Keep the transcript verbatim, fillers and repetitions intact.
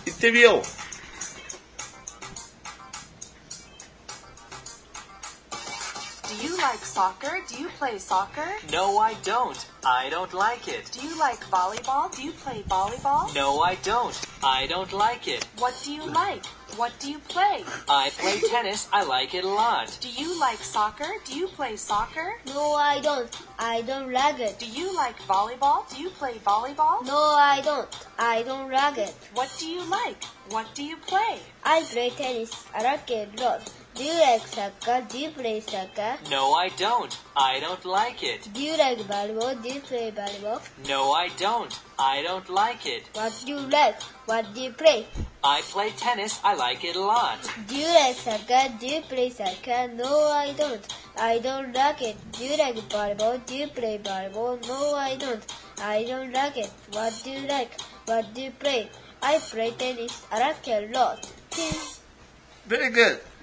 行ってみよう。 Do you like soccer? Do you play soccer? No, I don't. I don't like it. Do you like volleyball? Do you play volleyball? No, I don't. I don't like it. What do you like? What do you play? I play tennis. I like it a lot. Do you like soccer? Do you play soccer? No, I don't. I don't like it. Do you like volleyball? Do you play volleyball? No, I don't. I don't like it. What do you like? What do you play? I play tennis. I like it a lot. Do you like soccer? Do you play soccer? No, I don't. I don't like it. Do you like volleyball? Do you play volleyball? No, I don't. I don't like it. What do you like? What do you play? I play tennis. I like it a lot. Do you like soccer? Do you play soccer? No, I don't. I don't like it. Do you like volleyball? Do you play volleyball? No, I don't. I don't like it. What do you like? What do you play? I play tennis. I like it a lot. Very good.